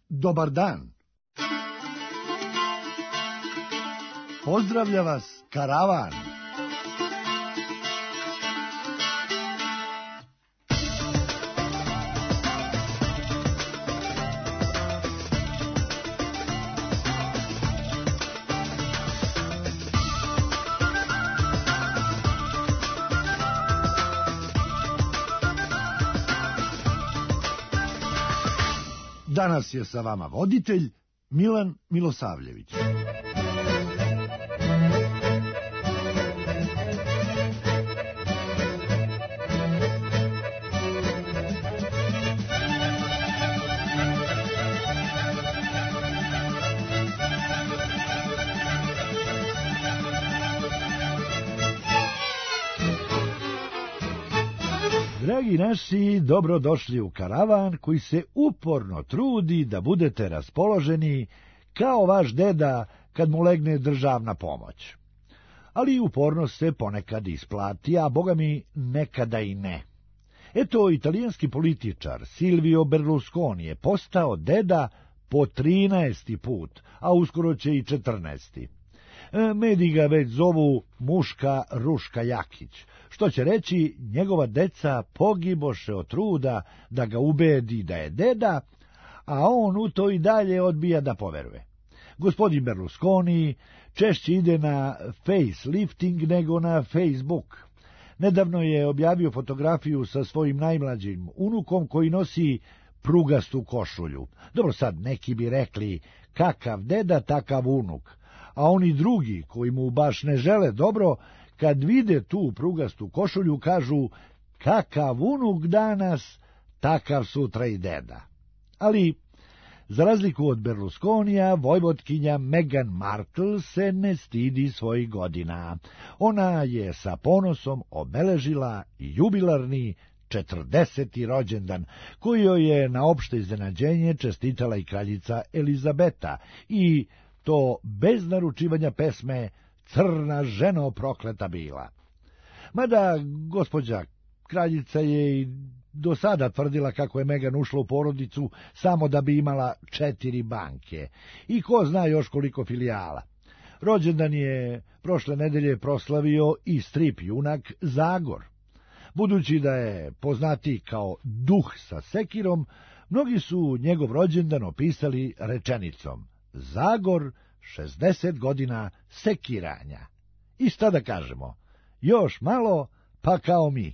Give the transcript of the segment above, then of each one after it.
dobar dan. Pozdravlja vas karavan. Danas je sa vama voditelj Milan Milosavljević. Dragi naši, dobrodošli u karavan koji se uporno trudi da budete raspoloženi kao vaš deda kad mu legne državna pomoć. Ali upornost se ponekad isplati, a bogami nekada i ne. Eto, italijanski političar Silvio Berlusconi je postao deda po 13. put, a uskoro će i 14. Mediji ga već zovu Muška Ruška Jakić, što će reći njegova deca pogiboše od truda da ga ubedi da je deda, a on u to i dalje odbija da poveruje. Gospodin Berlusconi češće ide na facelifting nego na Facebook. Nedavno je objavio fotografiju sa svojim najmlađim unukom koji nosi prugastu košulju. Dobro, sad neki bi rekli kakav deda, takav unuk, a oni drugi koji mu baš ne žele dobro, kad vide tu prugastu košulju, kažu kakav unuk danas, takav sutra i deda. Ali, za razliku od Berlusconija, vojvotkinja Meghan Markle se ne stidi svojih godina. Ona je sa ponosom obeležila jubilarni 40. rođendan, koji joj je na opšte iznenađenje čestitala i kraljica Elizabeta, i to bez naručivanja pesme Crna ženo prokleta bila. Mada gospođa kraljica je i do sada tvrdila kako je Meghan ušla u porodicu samo da bi imala 4 banke i ko zna još koliko filijala. Rođendan je prošle nedelje proslavio i strip junak Zagor. Budući da je poznati kao duh sa sekirom, mnogi su njegov rođendan opisali rečenicom Zagor 60 godina sekiranja. I šta da kažemo? Još malo, pa kao mi.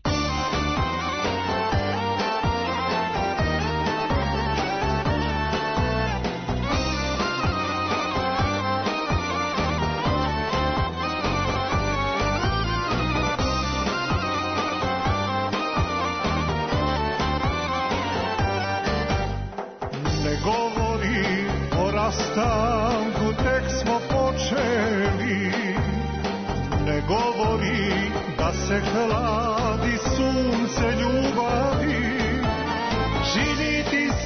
Ne govori o rastanku, tek smo počeli. Ne govori da se hladi sunce ljubavi. Čini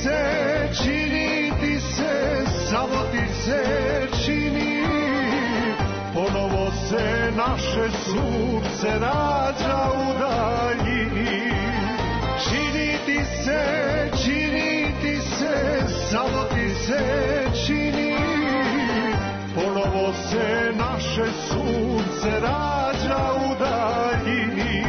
ti se, samo ti se čini. Ponovo se naše sunce rađa u daljini. Čini ti se, samo ti se čini. Ponovo se naše sunce rađa u daljini.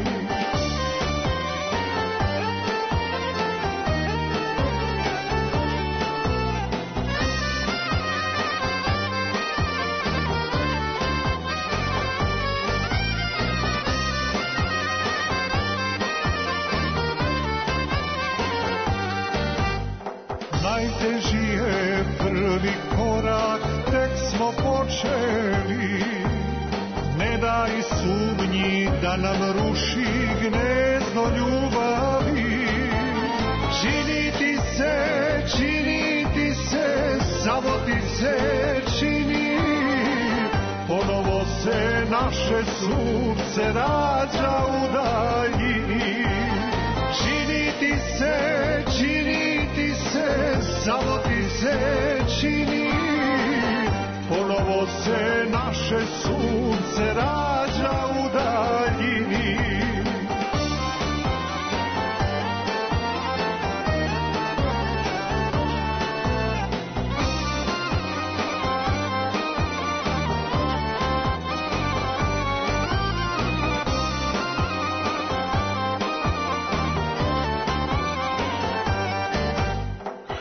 Najteži je prvi korak, tek smo počeli. Ne daj sumnji da nam ruši gnezdo ljubavi. Čini ti se, samo ti se čini. Ponovo se naše sunce rađa u daljini. Čini ti se, samo ti se čini. Ponovo se naše sunce rađa u daljini.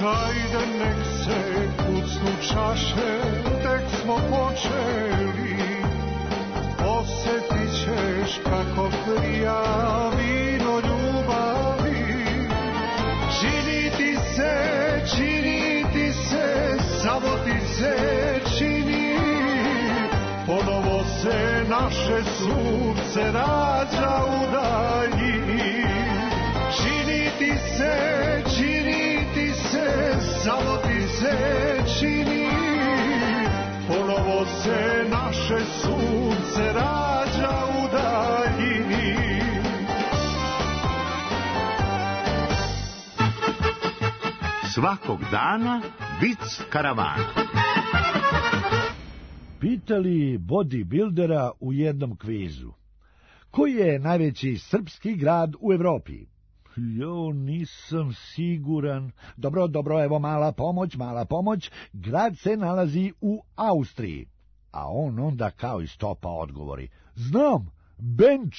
hajde nek se kucnu čaše, tek smo počeli. Osjetit ćeš kako prija vino ljubavi. Čini ti se, samo ti se čini. Ponovo se naše sunce rađa u daljini. Čini ti se, samo ti se čini. Ponovo se naše sunce rađa u daljini. Svakog dana vic karavana. Pitali bodybuildera u jednom kvizu: koji je najveći srpski grad u Evropi? Nisam siguran. Dobro, evo mala pomoć. Grad se nalazi u Austriji. A on onda kao iz topa odgovori: znam, Benč.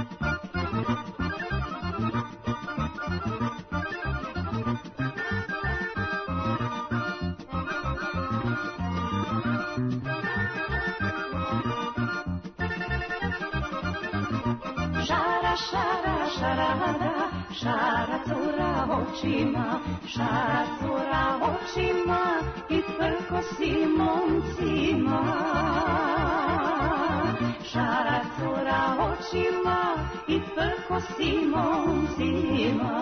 Šara cura očima i prkosi momcima. Šara cura očima i prkosi momcima.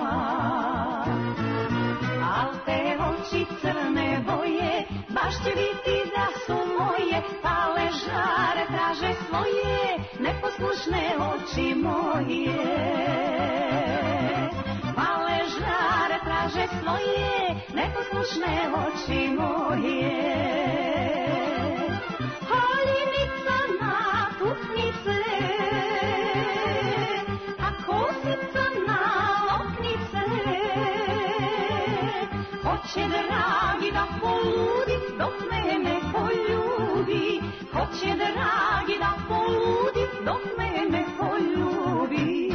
Al te oči crne boje, baš će biti da su moje, pale žare traže svoje, neposlušne oči moje. Pale žare traže svoje, neposlušne oči moje. Haljinica natuknice, a kosica na loknice. Hoće dragi da poludi, dok mene poljubi. Hoće dragi da poludi, dok mene poljubi.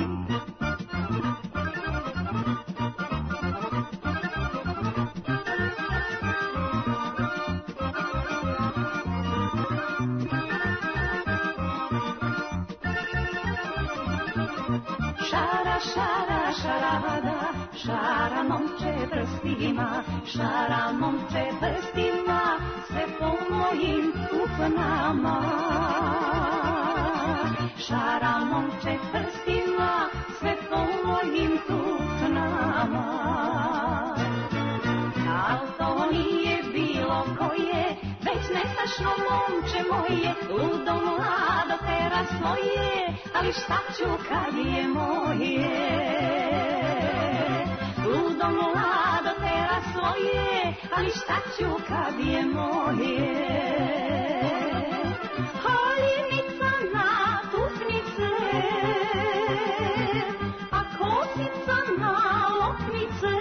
Šara momče prstima, sve po mojim tupnama. Šara momče prstima, sve po mojim tupnama. Al to nije bilo koje, već nestašno momče moje, ludo mlado tera svoje, ali šta ću kad je moje? Ludo mlado tera svoje, ali šta ću kad je moje? Haljenica natuknice, a kosica na loknice.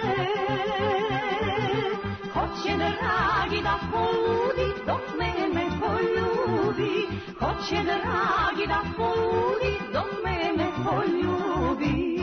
Hoće dragi da poludi, dok mene poljubi. Hoće dragi da poludi, dok mene poljubi.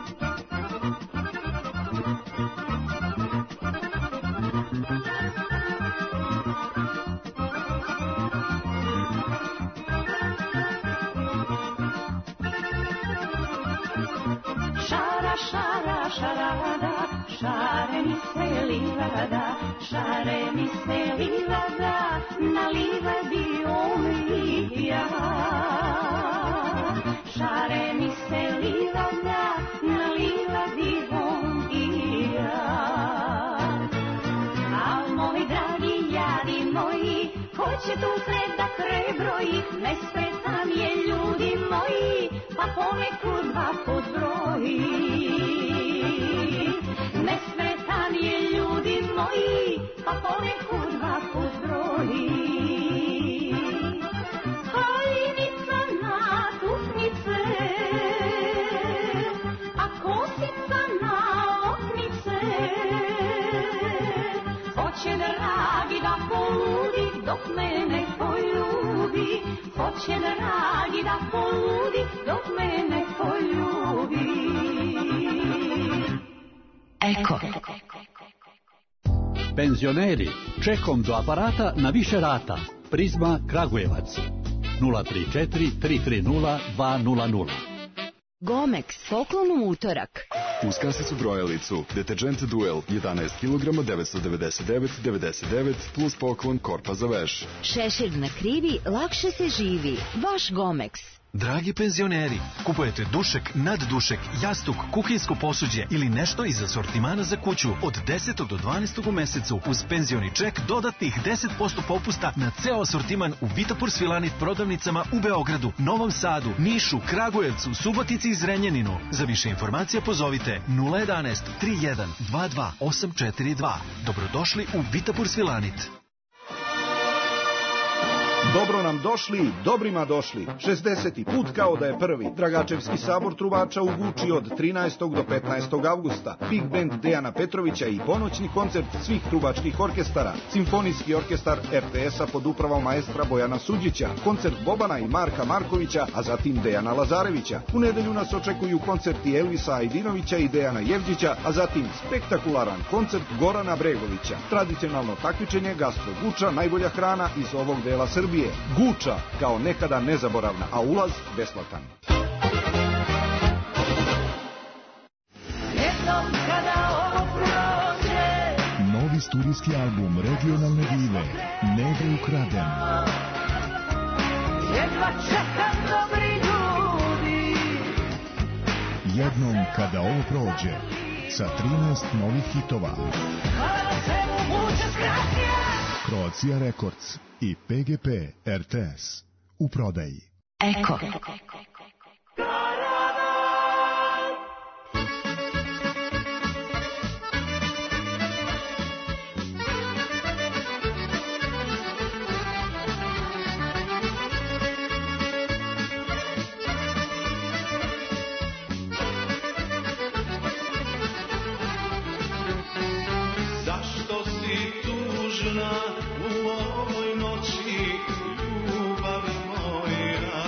Šare mi se livada, na livadi omlija. Šare mi se livada, na livadi omlija. Al moji dragi jadi moji, ko će tu sred da prebroji? Nespretan je ljudi moji, pa ponekud dva put broji. Nespretan je ljudi moji, pa ponekud dva put broji. Haljinica natuknice, a kosica na loknice. Hoće dragi da poludi, dok mene poljubi. Hoće dragi da poludi, dok mene poljubi. Eko. Penzioneri, čekom do aparata na više rata. Prizma Kragujevac 034 330 200. Gomex, poklon u utorak. Uz kasicu brojalicu, deterđent Duel 11 kg 999,99 plus poklon korpa za veš. Šešir na krivi, lakše se živi. Vaš Gomex. Dragi penzioneri, kupujete dušek, naddušek, jastuk, kuhinjsko posuđe ili nešto iz asortimana za kuću od 10. do 12. u mesecu uz penzioni ček dodatnih 10% popusta na ceo asortiman u Vitapur Svilanit prodavnicama u Beogradu, Novom Sadu, Nišu, Kragujevcu, Subotici i Zrenjaninu. Za više informacija pozovite 011 31 22 842. Dobrodošli u Vitapur Svilanit. Dobro nam došli, dobrima došli. 60. put kao da je prvi. Dragačevski sabor trubača u Guči od 13. do 15. avgusta. Big band Dejana Petrovića i ponoćni koncert svih trubačkih orkestara. Simfonijski orkestar RTS-a pod upravom maestra Bojana Suđića. Koncert Bobana i Marka Markovića, a zatim Dejana Lazarevića. U nedelju nas očekuju koncerti Elvisa Ajdinovića i Dejana Jevđića, a zatim spektakularan koncert Gorana Bregovića. Tradicionalno takmičenje Gastro Guča, najbolja hrana iz ovog dela Srbije. Guča kao nekada nezaboravna, a ulaz besplatan. Novi studijski album regionalne dive Negde ukraden. Jedva čekam dobri ljudi. Jednom kada ovo prođe, sa 13 novih hitova. Croatia Records i PGP RTS u prodaji. Eko. Zašto si tužna u ovoj noći, ljubav moja?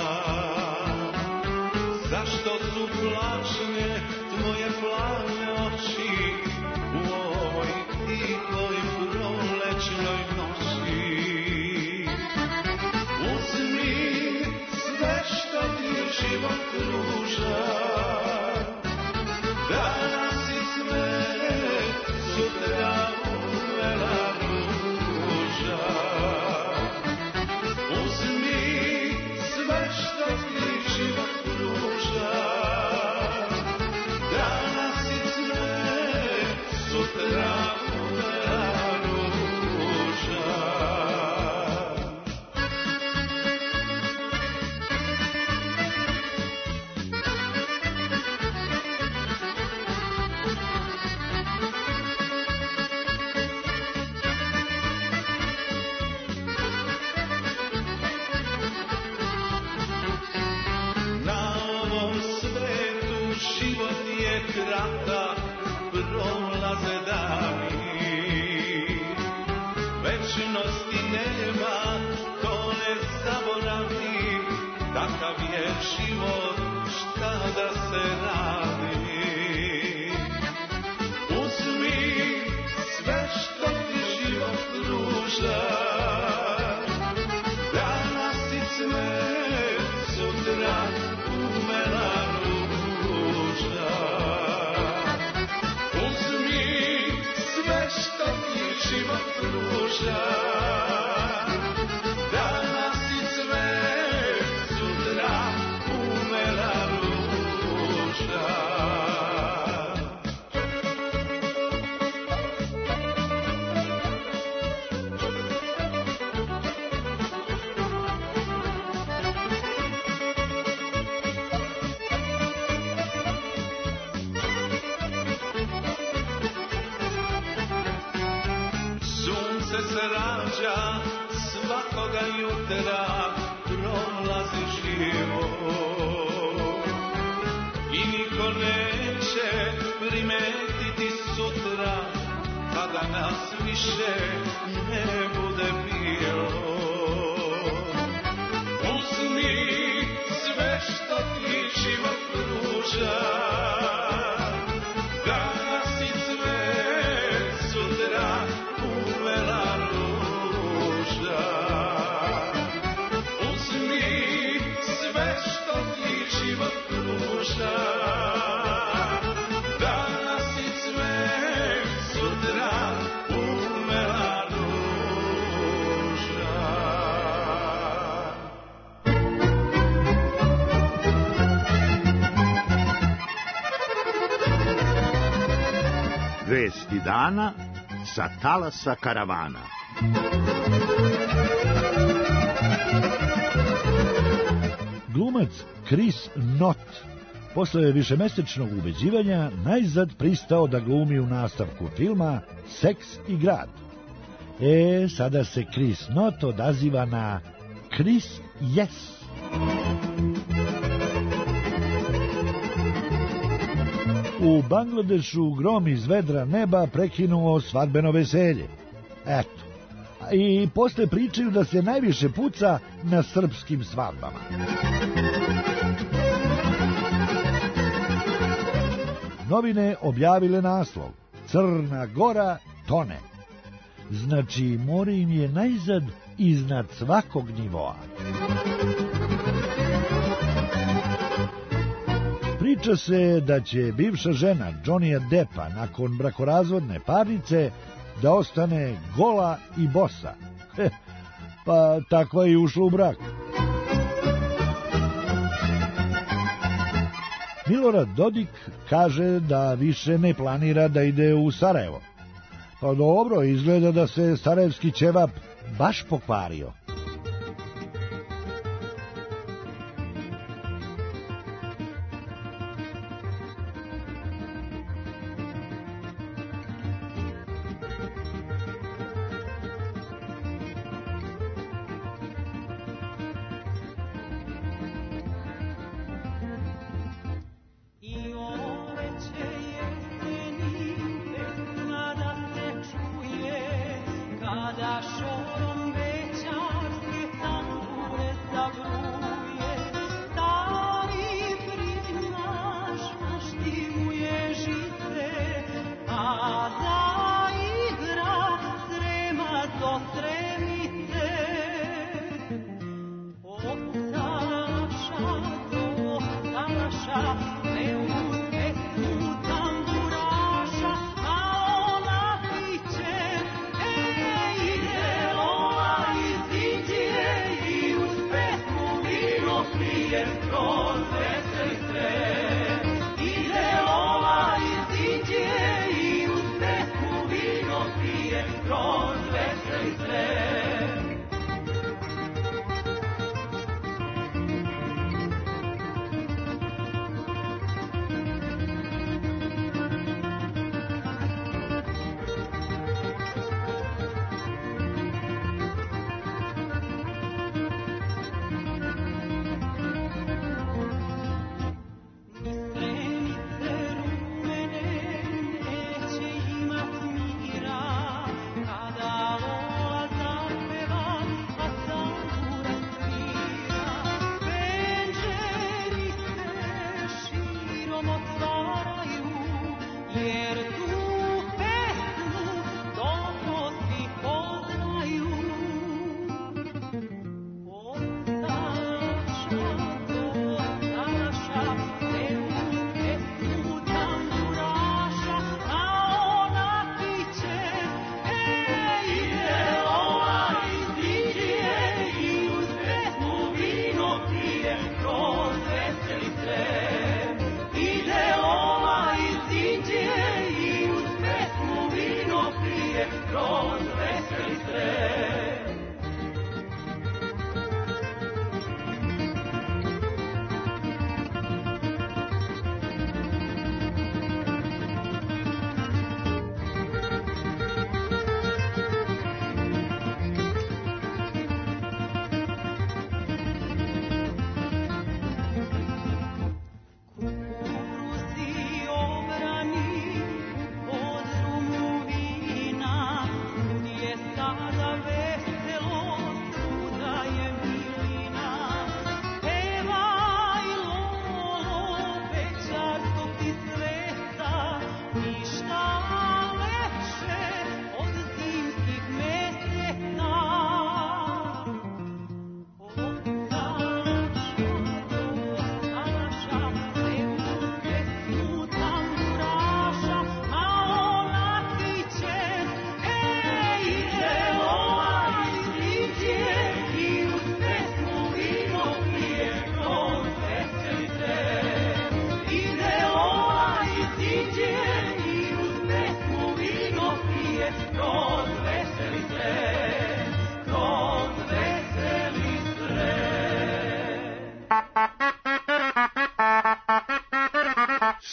Zašto su plačne tvoje plave oči u ovoj tihoj prolećnoj noći? Uzmi sve što ti život pruža, danas i sve, sutra uvela ruža. Uzmi sve što ti život pruža, danas i sve, sutra uvela ruža. Na ovom svetu život je kratak, prolaze dani. Večnosti nema, to ne zaboravi, takav je život, šta da se radi. Uzmi sve što ti život pruža, danas i cvet, sutra umela ruža. Uzmi sve što ti život pruža, danas i cvet, sutra umela ruža. Sunce se rađa svakoga jutra, prolazi život i niko neće primetiti sutra, kada nas više ne bude bilo. Uzmi sve što ti život pruža, danas i cvet, sutra Vesti dana sa talasa karavana. Glumac Chris Knott posle višemesečnog ubeđivanja najzad pristao da glumi u nastavku filma Seks i grad. Sada se Chris Knott odaziva na Chris Yes. U Bangladešu grom iz vedra neba prekinuo svadbeno veselje. Eto. I posle pričaju da se najviše puca na srpskim svadbama. Novine objavile naslov: Crna Gora tone. Znači, more im je najzad iznad svakog nivoa. Priča se da će bivša žena Johnnyja Deppa nakon brakorazvodne parnice da ostane gola i bosa. Pa takva je ušla u brak. Milorad Dodik kaže da više ne planira da ide u Sarajevo. Pa dobro, izgleda da se sarajevski ćevap baš pokvario.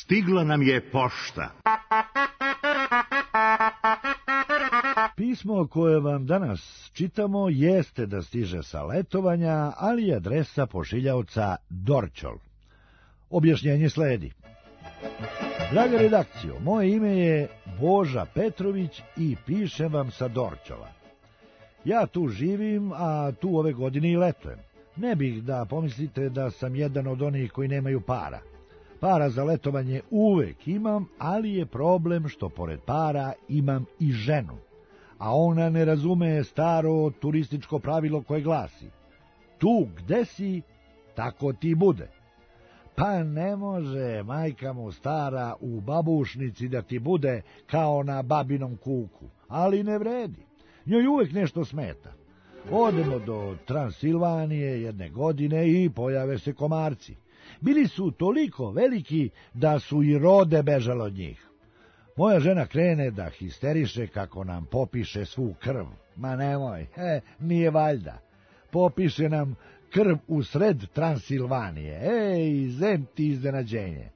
Stigla nam je pošta. Pismo koje vam danas čitamo jeste da stiže sa letovanja, ali je adresa pošiljaoca Dorćol. Objašnjenje sledi. Draga redakcijo, moje ime je Boža Petrović i pišem vam sa Dorćola. Ja tu živim, a tu ove godine i letujem. Ne bih da pomislite da sam jedan od onih koji nemaju para. Para za letovanje uvek imam, ali je problem što pored para imam i ženu. A ona ne razume staro turističko pravilo koje glasi: tu gde si, tako ti bude. Pa ne može majka mu stara u babušnici da ti bude kao na babinom kuku, ali ne vredi. Njoj uvek nešto smeta. Odemo do Transilvanije jedne godine i pojave se komarci. Bili su toliko veliki da su i rode bežale od njih. Moja žena krene da histeriše kako nam popiše svu krv. Ma nemoj, nije valjda. Popiše nam krv u sred Transilvanije. Zem ti iznenađenje.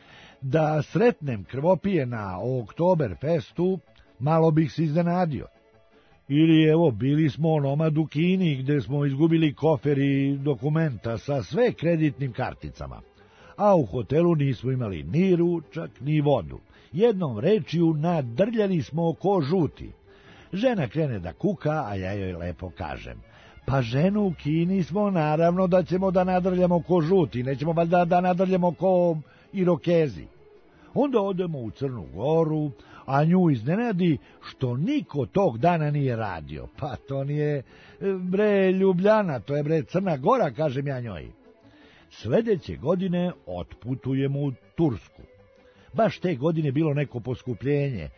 Da sretnem krvopije na Oktoberfestu, malo bih se iznenadio. Ili evo, bili smo onomad u Kini gde smo izgubili kofer i dokumenta sa sve kreditnim karticama. A u hotelu nismo imali ni ručak, ni vodu. Jednom rečju nadrljali smo ko žuti. Žena krene da kuka, a ja joj lepo kažem: pa ženu, u Kini smo, naravno da ćemo da nadrljamo ko žuti, nećemo valjda da nadrljamo ko Irokezi. Onda odemo u Crnu Goru, a nju iznenadi što niko tog dana nije radio. Pa to nije, bre, Ljubljana, to je, bre, Crna Gora, kažem ja njoj. Sledeće godine otputujemo u Tursku. Baš te godine bilo neko poskupljenje,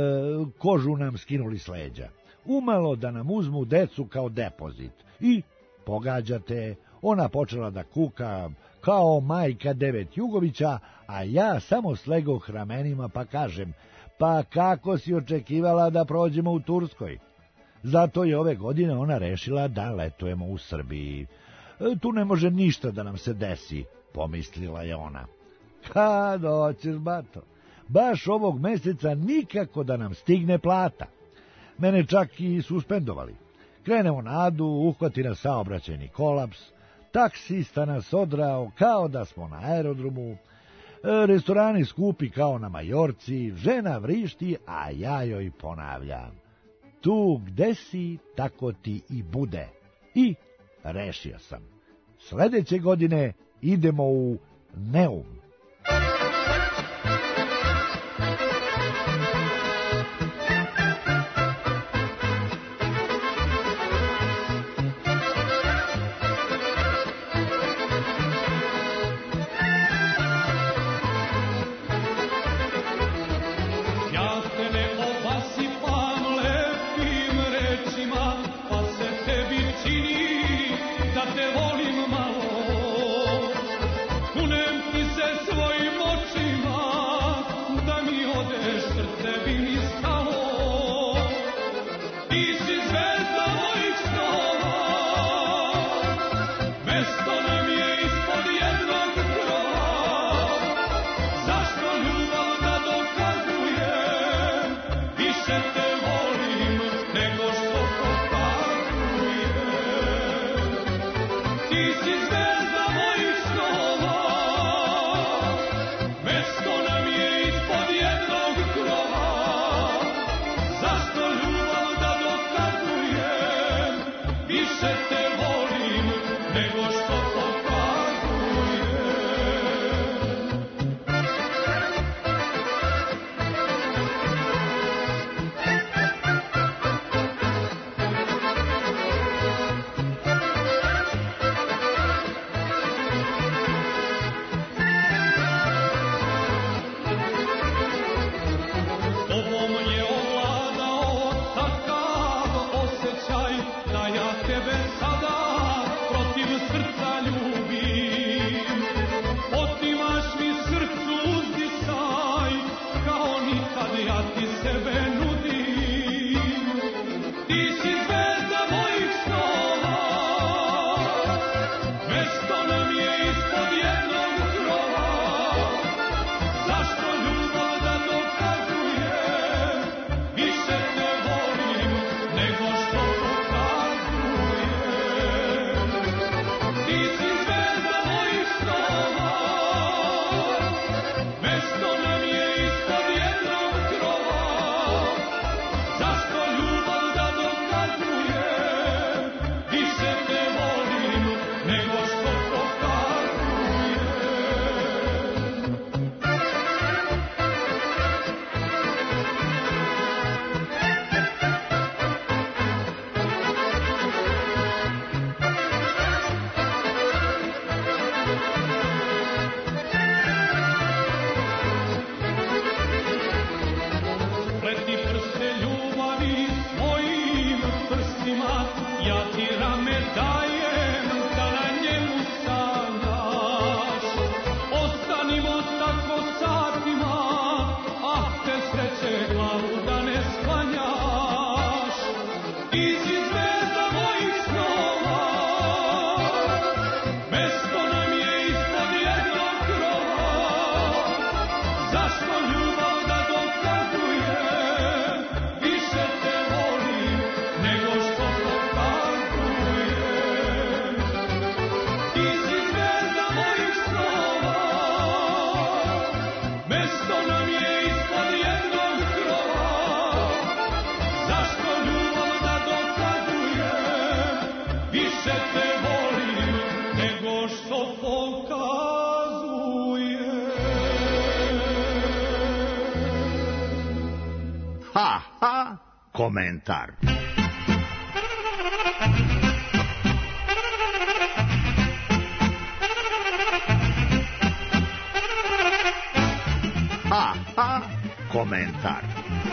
kožu nam skinuli s leđa. Umalo da nam uzmu decu kao depozit. I pogađate, ona počela da kuka kao majka 9 Jugovića, a ja samo slegoh ramenima pa kažem: pa kako si očekivala da prođemo u Turskoj? Zato je ove godine ona rešila da letujemo u Srbiji. Tu ne može ništa da nam se desi, pomislila je ona. Kad hoćeš, bato? Baš ovog meseca nikako da nam stigne plata. Mene čak i suspendovali. Krenemo na Adu, uhvati nas saobraćajni kolaps, taksista nas odrao kao da smo na aerodromu, restorani skupi kao na Majorci, žena vrišti, a ja joj ponavljam: tu gde si, tako ti i bude. I rešio sam. Sledeće godine idemo u Neum. Kunem ti se svojim komentar. Komentar.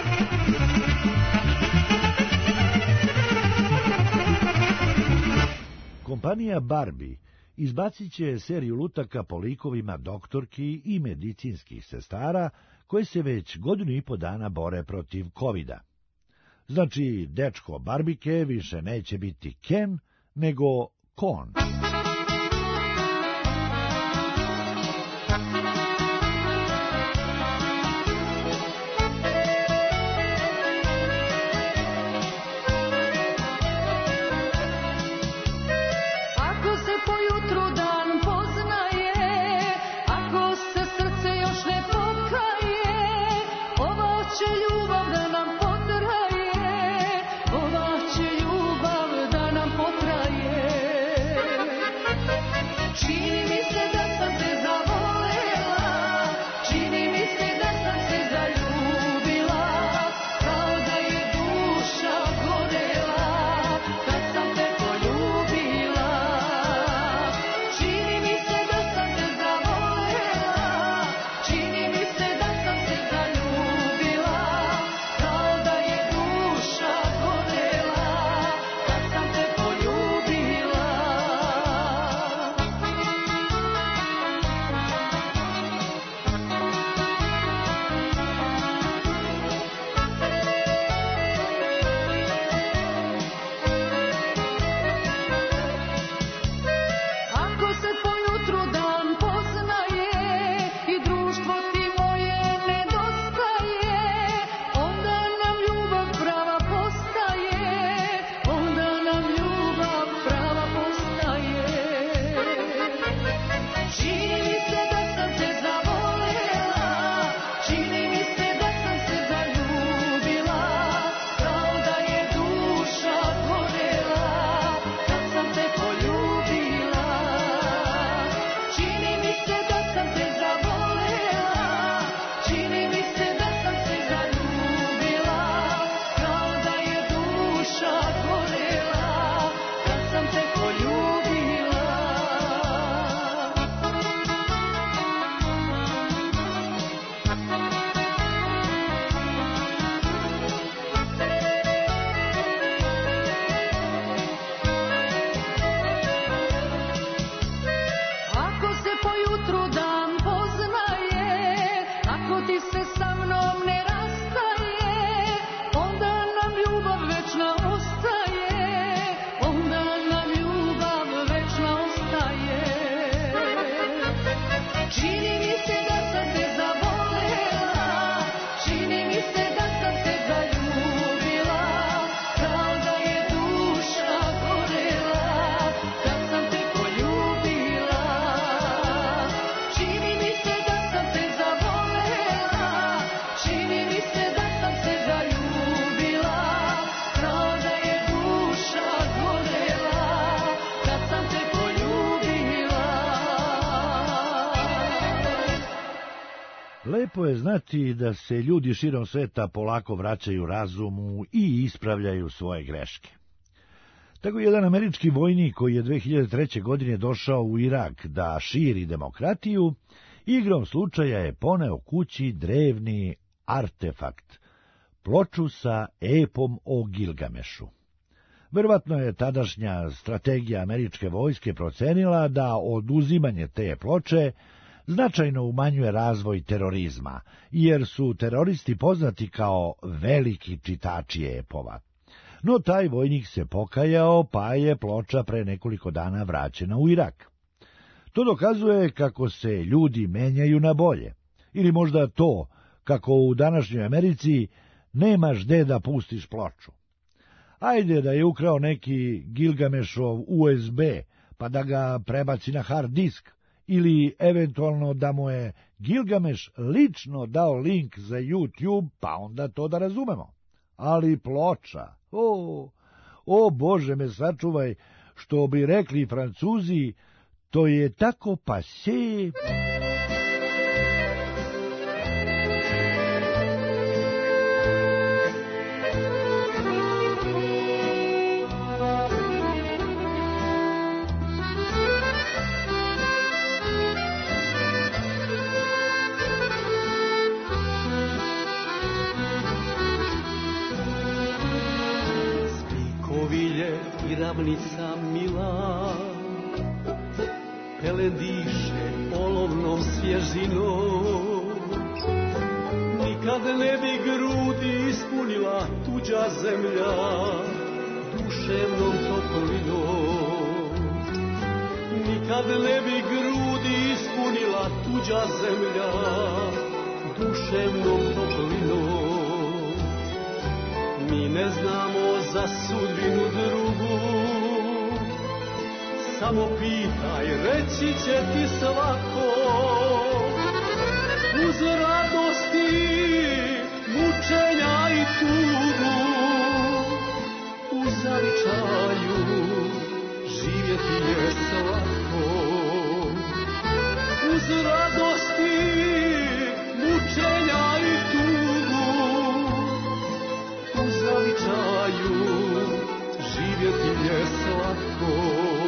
Kompanija Barbie izbacit će seriju lutaka po likovima doktorki i medicinskih sestara koje se već 1,5 dana bore protiv covida. Znači, dečko Barbike više neće biti Ken, nego Kon. Lepo je znati da se ljudi širom sveta polako vraćaju razumu i ispravljaju svoje greške. Tako jedan američki vojnik koji je 2003. godine došao u Irak da širi demokratiju, igrom slučaja je poneo kući drevni artefakt, ploču sa epom o Gilgamešu. Verovatno je tadašnja strategija američke vojske procenila da oduzimanje te ploče značajno umanjuje razvoj terorizma, jer su teroristi poznati kao veliki čitači epova. No taj vojnik se pokajao, pa je ploča pre nekoliko dana vraćena u Irak. To dokazuje kako se ljudi menjaju na bolje, ili možda to kako u današnjoj Americi nemaš gde da pustiš ploču. Ajde da je ukrao neki Gilgamešov USB, pa da ga prebaci na hard disk, ili eventualno da mu je Gilgameš lično dao link za YouTube, pa onda to da razumemo. Ali ploča, o Bože me sačuvaj, što bi rekli Francuzi, to je tako pasé. i ravnica mila, pele diše olovnom svježinom. Nikad ne bi grudi ispunila tuđa zemlja duševnom toplinom. Nikad ne bi grudi ispunila tuđa zemlja duševnom toplinom. Mi ne znamo za sudbinu drugu, samo pitaj, reći će ti svako. Uz radosti, mučenja i tugu, u zavičaju živjeti je slatko. Uz radosti, mučenja i tugu, u zavičaju živjeti je slatko.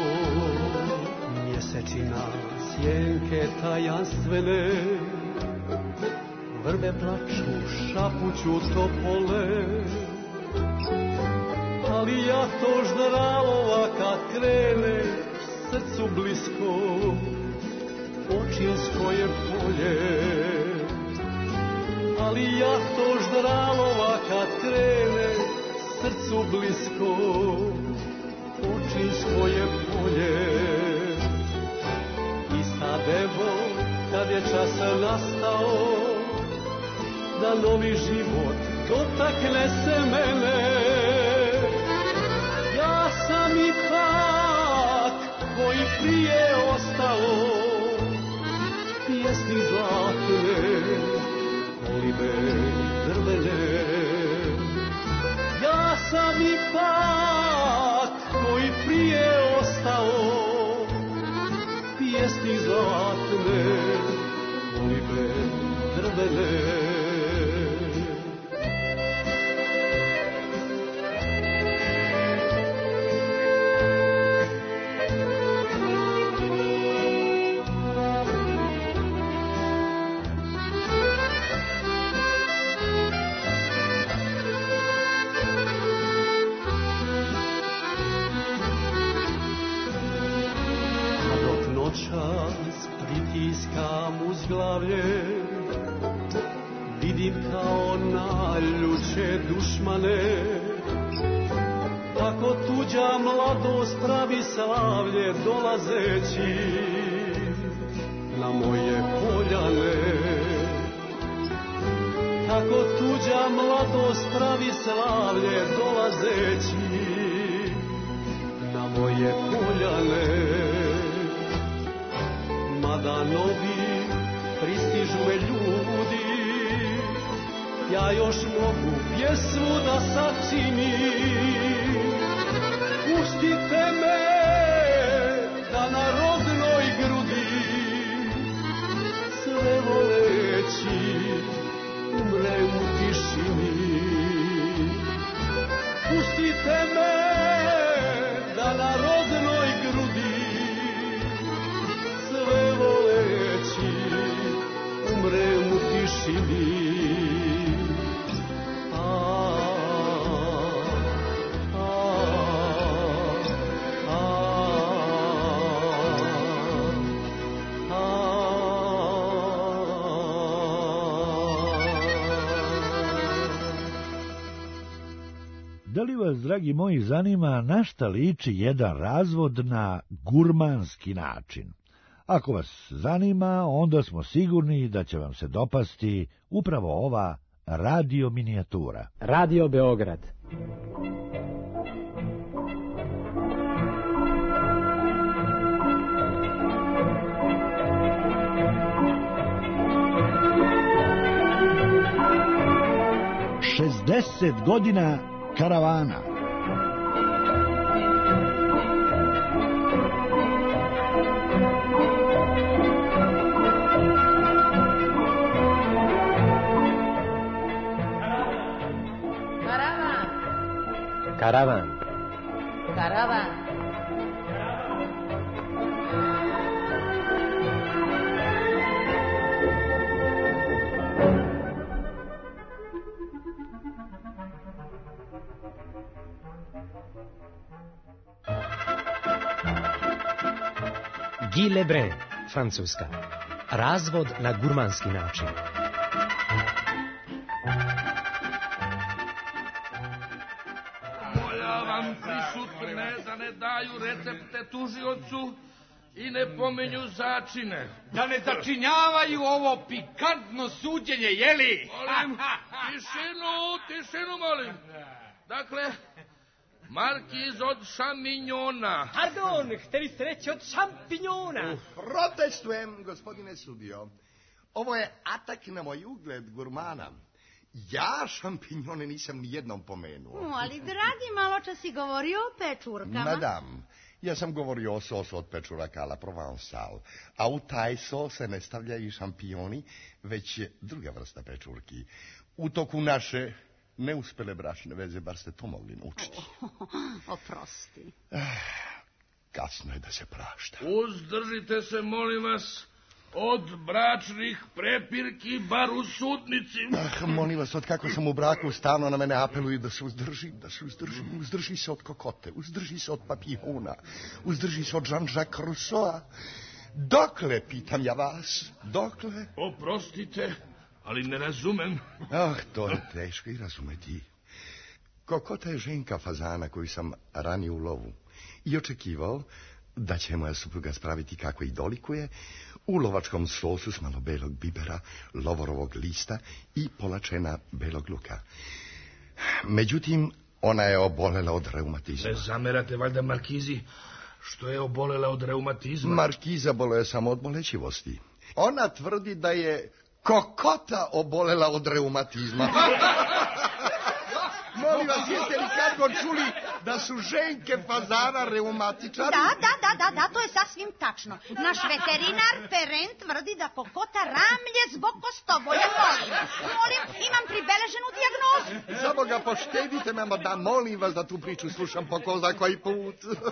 Mjesečina sjenke tajanstvene, vrbe plaču, šapuću topole, ali ja to ždralova kad krene srcu blisko, očinsko je polje. Ali ja to ždralova kad krene srcu blisko, očinsko je polje. I sad evo kad je čas nastao da novi život dotakne se mene, ja sam ipak koji prije ostao, pjesmi zlatne, kolibe drvene. Ja sam ipak koji prije ostao, pjesmi zlatne, kolibe drvene. Noćas pritiskam uz glavlje, vidim kao naljuće dušmane, kako tuđa mladost pravi slavlje dolazeći na moje poljane. Kako tuđa mladost pravi slavlje dolazeći na moje poljane. Mada novi pristižu me ljudi, ja još mogu pjesmu da sačinim. Pustite me da na rodnoj grudi, sve voleći, umrem u tišini. Pustite me da na rodnoj grudi, sve voleći, umrem u tišini. Da li vas, dragi moji, zanima na šta liči jedan razvod na gurmanski način? Ako vas zanima, onda smo sigurni da će vam se dopasti upravo ova radio minijatura. Radio Beograd. Šezdeset godina karavana. Karavan. Karavan. Guy Lebrun, Francuska. Razvod na gurmanski način. Moljavam prisutne da ne daju recepte tužiocu i ne pomenju začine. Da ne začinjavaju ovo pikantno suđenje, jeli? Molim, tišinu molim. Dakle, markiz od šaminjona. Pardon, hteli ste reći od šampinjona. Protestujem, gospodine sudio. Ovo je atak na moj ugled gurmana. Ja šampinjone nisam nijednom pomenuo. Ali, dragi, malo čas si govorio o pečurkama. Madame, ja sam govorio o sosu od pečuraka la Provençal, a u taj sos se ne stavljaju šampinjoni, već je druga vrsta pečurki. U toku naše neuspele bračne veze, bar ste to mogli naučiti. Oprosti. Kasno je da se prašta. Uzdržite se, molim vas, od bračnih prepirki, bar u sudnici. Molim vas, od kako sam u braku stalno na mene apeluju da se uzdržim. Uzdrži se od kokote, uzdrži se od papijona, uzdrži se od Jean-Jacques Rousseau. Dokle, pitam ja vas, dokle? Oprostite, ali ne razumem. To je teško i razumeti. Kokota je ženka fazana koju sam ranio u lovu i očekivao da će moja supruga spraviti kako i dolikuje u lovačkom sosu s malo belog bibera, lovorovog lista i polačena belog luka. Međutim, ona je obolela od reumatizma. Ne zamerate valjda markizi što je obolela od reumatizma? Markiza boluje samo od bolećivosti. Ona tvrdi da je kokota obolela od reumatizma. Molim vas, jeste li kad god čuli da su ženke fazana reumatičari? Da, to je sasvim tačno. Naš veterinar Peren tvrdi da kokota ramlje zbog kostobolja. Molim, imam pribeleženu dijagnozu. Samo ga poštedite me, da molim vas da tu priču slušam po ko zna koji put.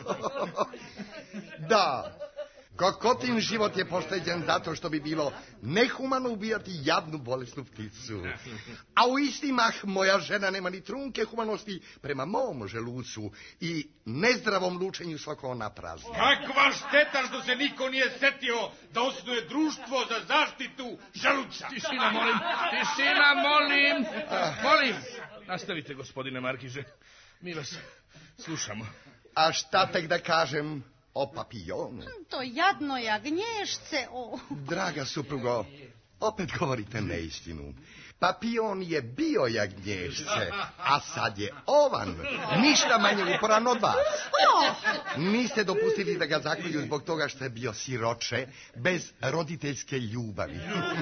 Da, kokotin život je pošteđen zato što bi bilo nehumano ubijati jadnu bolesnu pticu. A u isti mah moja žena nema ni trunke humanosti prema mom želucu i nezdravom lučenju svako ona prazni. Kakva šteta što se niko nije setio da osnuje društvo za zaštitu želuca. Tišina, molim. Molim. Nastavite, gospodine Markiže. Mi vas slušamo. A šta tek da kažem o papijonu? To jadno jagnješce, Draga suprugo, opet govorite neistinu. Papijon je bio jagnješce, a sad je ovan, ništa manje uporan od vas. Niste dopustili da ga zakolju zbog toga što je bio siroče, bez roditeljske ljubavi.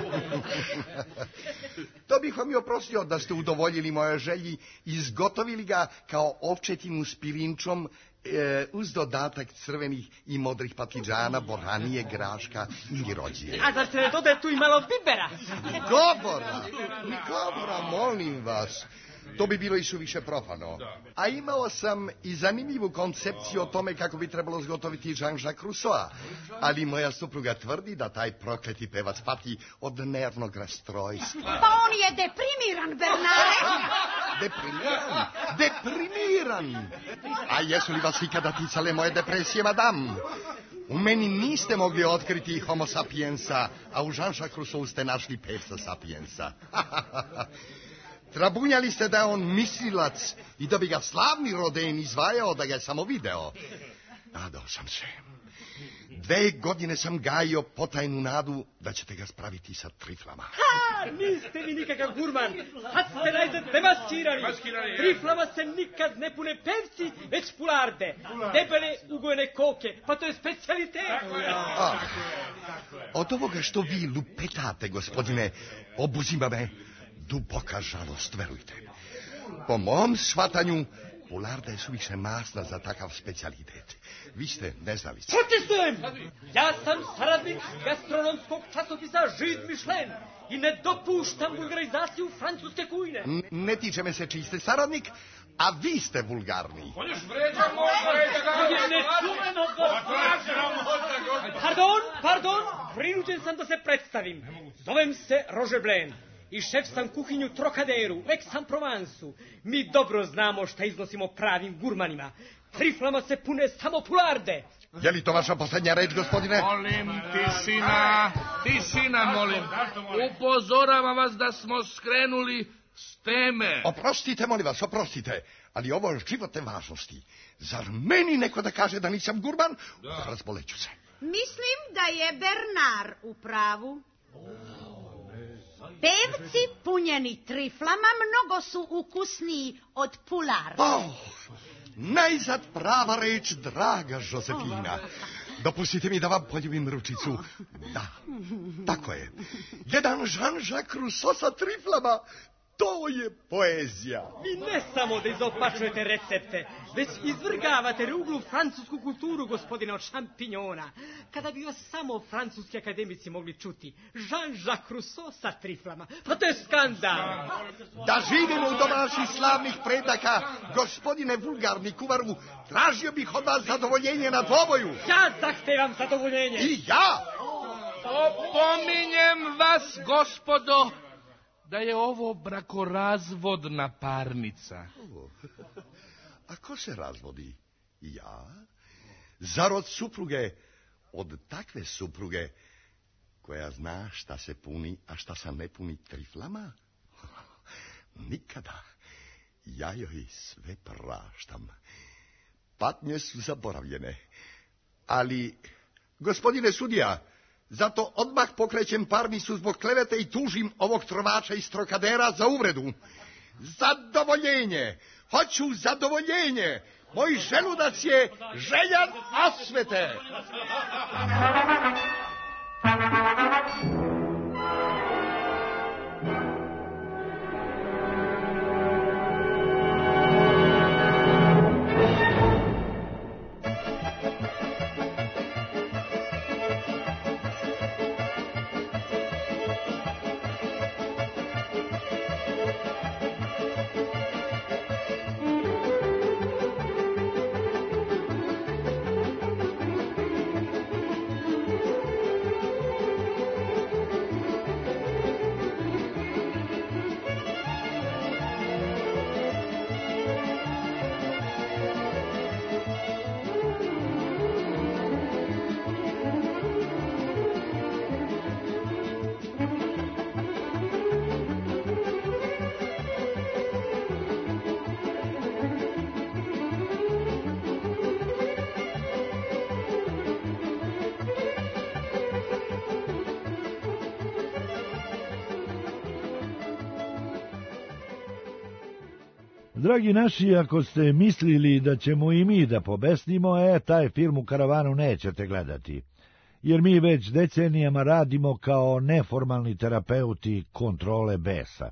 To bih vam i oprostio da ste udovoljili moje želji, izgotovili ga kao ovčetinu s pirinčom, uz dodatak crvenih i modrih patliđana, boranije, graška i rođije. A zar se ne dodaje tu i malo bibera? Ni govora, molim vas. To bi bilo i suviše profano. A imao sam i zanimljivu koncepciju o tome kako bi trebalo zgotoviti Jean-Jacques Rousseau, ali moja supruga tvrdi da taj prokleti pevac pati od nervnog rastrojstva. Pa on je deprimiran, Bernare. Deprimiran! A jesu li vas ikada ticale moje depresije, madame? U meni niste mogli otkriti homo sapiensa, a u Jean-Jacques Rousseau ste našli pevca sapiensa. Trabunjali ste da je on mislilac i da bi ga slavni Rodin izvajao da ga je samo video. Nadao sam se. 2 godine sam gajio potajnu nadu da ćete ga spraviti sa triflama. Niste mi nikakav gurman. Sad ste najzad demaskirani. Triflama se nikad ne pune pevci, već pularde. Debele ugojene koke, pa to je specijalitet. Od ovoga što vi lupetate, gospodine, obuzima me duboka žalost, verujte. Po mom shvatanju, pularda je suviše masna za takav specijalitet. Vi ste neznalice. Protestujem! Ja sam saradnik gastronomskog časopisa Žid Mišlen i ne dopuštam vulgarizaciju francuske kujne. Ne tiče me se čiji ste saradnik, a vi ste vulgarni. On još vređa Pardon, prinuđen sam da se predstavim. Zovem se Roger Blaine i šef sam kuhinju Trokaderu, vek sam Provansu. Mi dobro znamo šta iznosimo pravim gurmanima. Triflama se pune samo pularde. Je li to vaša posljednja reč, gospodine? Molim, tišina, molim. Upozoravam vas da smo skrenuli s teme. Oprostite, molim vas, oprostite. Ali ovo je životne važnosti. Zar meni neko da kaže da nisam gurman? Razboleću se. Mislim da je Bernard u pravu. Pevci punjeni triflama mnogo su ukusniji od pularda. Najzad prava reč, draga Josefina. Dopustite mi da vam poljubim ručicu. Da, tako je. Jedan Jean-Jacques Rousseau sa triflama. To je poezija. Vi ne samo da izopačujete recepte, već izvrgavate ruglu francusku kulturu, gospodine, od šampinjona. Kada bi vas samo francuski akademici mogli čuti, Jean-Jacques Rousseau sa triflama, pa to je skandal. Da živimo u domaših slavnih predaka, gospodine vulgarni kuvaru, tražio bih od vas zadovoljenje na dvoboju. Ja zahtevam zadovoljenje. I ja. Opominjem vas, gospodo, da je ovo brakorazvodna parnica. A ko se razvodi? Ja? Zar od supruge, od takve supruge, koja zna šta se puni, a šta se ne puni triflama? Nikada. Ja joj sve praštam. Patnje su zaboravljene. Ali, gospodine sudija, zato odmah pokrećem parnicu zbog klevete i tužim ovog trovača iz Trokadera za uvredu. Zadovoljenje! Hoću zadovoljenje! Moj želudac je željan osvete! Dragi naši, ako ste mislili da ćemo i mi da pobesnimo, taj film u Karavanu nećete gledati, jer mi već decenijama radimo kao neformalni terapeuti kontrole besa.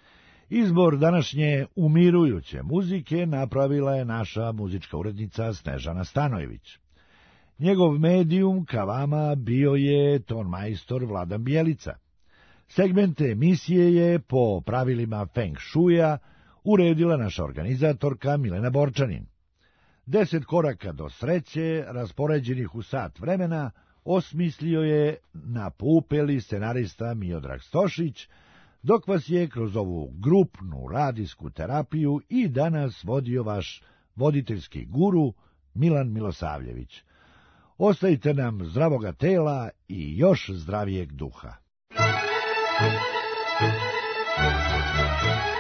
Izbor današnje umirujuće muzike napravila je naša muzička urednica Snežana Stanojević. Njegov medijum ka vama bio je tonmajstor Vladan Bjelica. Segmente emisije je po pravilima Feng Shuia uredila naša organizatorka Milena Borčanin. 10 koraka do sreće, raspoređenih u sat vremena, osmislio je na pupeli scenarista Miodrag Stošić, dok vas je kroz ovu grupnu radijsku terapiju i danas vodio vaš voditeljski guru Milan Milosavljević. Ostavite nam zdravoga tela i još zdravijeg duha.